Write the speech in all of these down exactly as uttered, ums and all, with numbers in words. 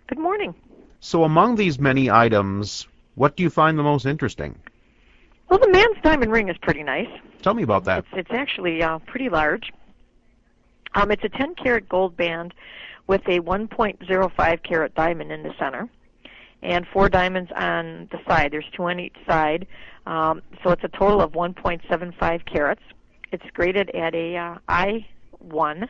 Good morning. So among these many items, what do you find the most interesting? Well, the man's diamond ring is pretty nice. Tell me about that. It's it's actually uh, pretty large. Um, it's a ten karat gold band with a one point zero five carat diamond in the center, and four diamonds on the side. There's two on each side, um, so it's a total of one point seven five carats. It's graded at a uh, I one.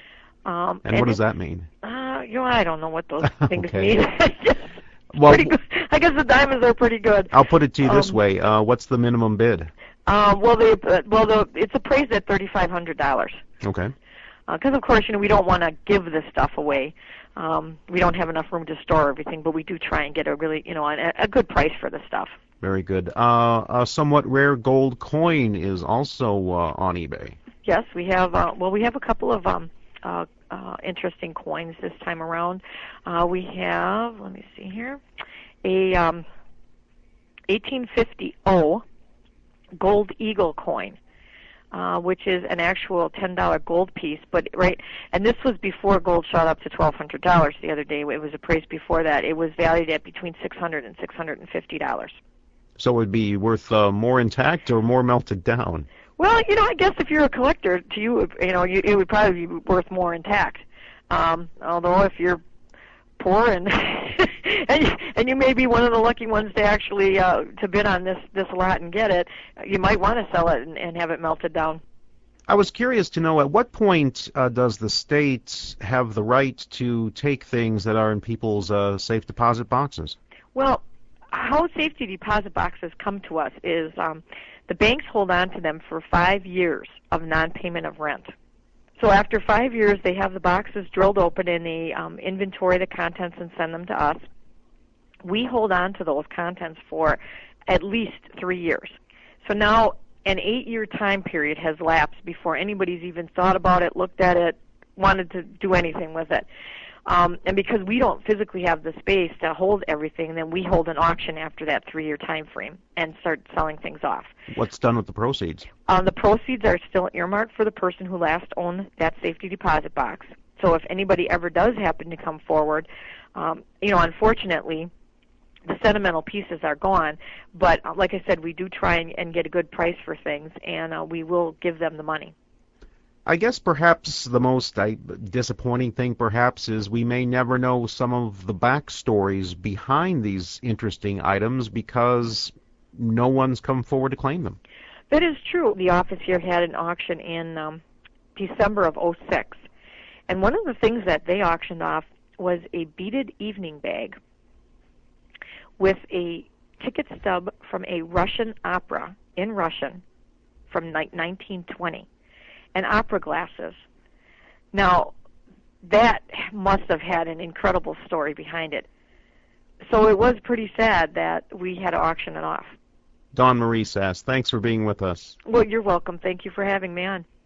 Um, and, and what does it, that mean? Uh, you know, I don't know what those things okay. mean. well, pretty good. I guess the diamonds are pretty good. I'll put it to you this um, way: uh, what's the minimum bid? Uh, well, they uh, well, the, it's appraised at thirty-five hundred dollars. Okay. Because uh, of course, you know, we don't want to give this stuff away. Um, we don't have enough room to store everything, but we do try and get a really, you know, a, a good price for the stuff. Very good. Uh, a somewhat rare gold coin is also uh, on eBay. Yes, we have. Uh, well, we have a couple of um, uh, uh, interesting coins this time around. Uh, we have. Let me see here. A um, eighteen fifty O gold eagle coin. Uh, which is an actual ten dollar gold piece, but right, and this was before gold shot up to twelve hundred dollars the other day. It was appraised before that. It was valued at between six hundred and six hundred and fifty dollars. So it would be worth uh, more intact or more melted down? Well, you know, I guess if you're a collector, to you, you know, you, it would probably be worth more intact. Um, although if you're poor and and, you, and you may be one of the lucky ones to actually uh, to bid on this this lot and get it, you might want to sell it and, and have it melted down. I was curious to know, at what point uh, does the state have the right to take things that are in people's uh, safe deposit boxes? Well, how safety deposit boxes come to us is um, the banks hold on to them for five years of non-payment of rent. So after five years, they have the boxes drilled open and they um, inventory the contents and send them to us. We hold on to those contents for at least three years. So now an eight-year time period has lapsed before anybody's even thought about it, looked at it, wanted to do anything with it. Um, and because we don't physically have the space to hold everything, then we hold an auction after that three-year time frame and start selling things off. What's done with the proceeds? Um, the proceeds are still earmarked for the person who last owned that safety deposit box. So if anybody ever does happen to come forward, um, you know, unfortunately, the sentimental pieces are gone. But uh, like I said, we do try and, and get a good price for things, and uh, we will give them the money. I guess perhaps the most I, disappointing thing perhaps is we may never know some of the backstories behind these interesting items because no one's come forward to claim them. That is true. The office here had an auction in um, December of oh six, and one of the things that they auctioned off was a beaded evening bag with a ticket stub from a Russian opera in Russian from nineteen twenty. And opera glasses. Now, that must have had an incredible story behind it. So it was pretty sad that we had to auction it off. Dawn Marie Sass, thanks for being with us. Well, you're welcome. Thank you for having me on.